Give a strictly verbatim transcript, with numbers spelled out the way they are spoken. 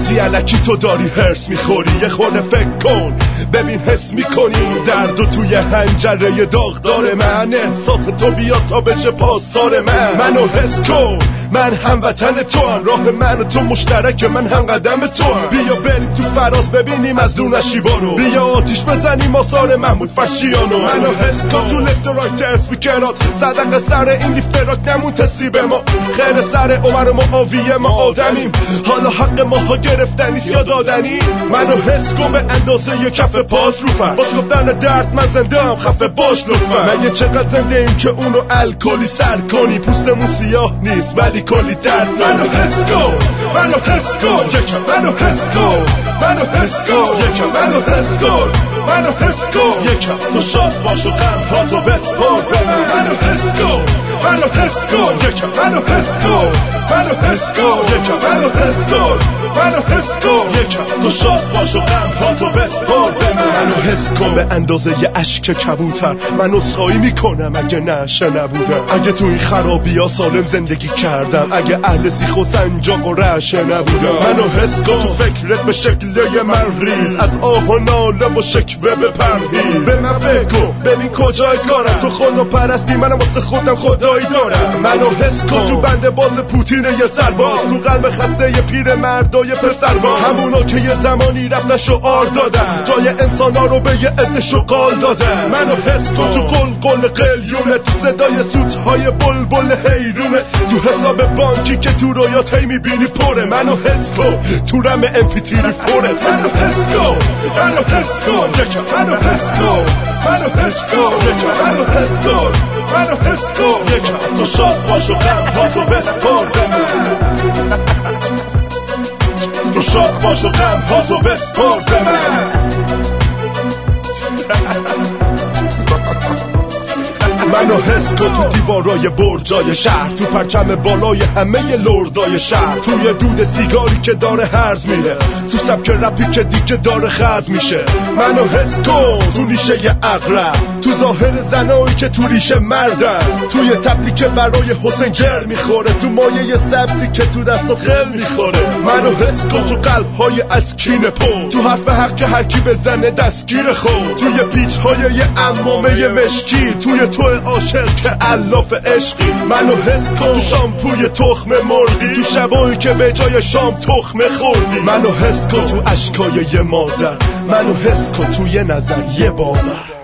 بازی الکی تو داری هرس میخوری. یه خورده فکر کن ببین حس میکنی درد و توی حنجره داغدار من. احساس تو بیا تا بشه پاسدار من. منو حس کن من هموطن تو هم، راه من و تو مشترک، من هم قدم تو هم. بیا بریم تو فراز ببینیم از دور نشیبا رو، بیا آتیش بزنیم آثار محمود فرشیانو. منو حس کن تو لفت و رایت اسپیکرات، صدق سر این لیفتراک نمون تسی به ما. خیر سر عمر و معاویه ما آدمیم، حالا حق ماها گرفتنیست یا دادنی. منو حس کن به اندازه یه کف پاس رو فرش، باز گفتن درد من زنده هم خفه باش لطفا. مگه چقدر زنده ایم که اونو الکلی سر کنی، پوستمون سیاه نیست ولی کلی درد. منو حس کن منو حس کن یکم، منو حس کن منو حس کن یکم، منو حس کن منو حس کن یکم. تو شاد باش و غم هاتو بسپر به من. منو حس کن منو حس کن یکم، منو حس کن منو حس کن یکم، منو حس کن منو حس کن یکم. تو شاد باش و غم هاتو بسپر به من. منو حس کن به اندازه یه اشک کبوتر، من عذرخواهی میکنم اگه نشه نبودم، اگه تو این خرابی ها سالم زندگی کردم، اگه اهل سیخ و سنجاق و رشه نبودم. منو حس کن تو فکرت به شکل یه من ریز، از آه و ناله و شکوه بپرهیز. به من فکر کن ببین کجای کارم، تو خدا پرستی منم واسه خودم خدایی دارم. منو حس کن تو بنده باز پوتین یه سرباز، تو قلب خسته یه پیر مردای پسر باز، همونا که یه زمانی رفتن شعار دادن، جای انسانا رو به یه عده شغال دادن. منو حس کن تو قلقل قلیونه، تو صدای سوتهای بلبل حیرونه، تو حساب بانکی که تو رویات هی میبینی پره. منو حس کن تو رم انفیتیری فوره. منو حس کن منو حس کن یکم، منو حس کن منو حس کن یکم، منو حس کن منو حس کن یکم. تو شاد باش و غم هاتو بسپر به من. تو شاد باش و غم هاتو بسپر به من. منو حس کن تو دیوارای برجای شهر، تو پرچم بالای همه لردای شهر، توی دود سیگاری که داره هرز میره، تو سبک رپی که دیگه داره خز میشه. منو حس کن تو نیشه ی اغرب، تو ظاهر زنایی که تو ریشه مردن، توی تپی که برای حسین جر میخوره، تو مایه ی سبزی که تو دستات خل میخوره. منو حس کن تو قلبهای از کینه پر، تو حرف حق که هر کی بزنه دستگیر خود، توی پیچ های یه عمامه مشکی، توی تو عاشق که الاف عشقی. منو حس کن تو شامپوی تخم مرغی، تو شبایی که به جای شام تخم خوردی. منو حس کن تو اشکای یه مادر، منو حس کن تو یه نظر یه باور.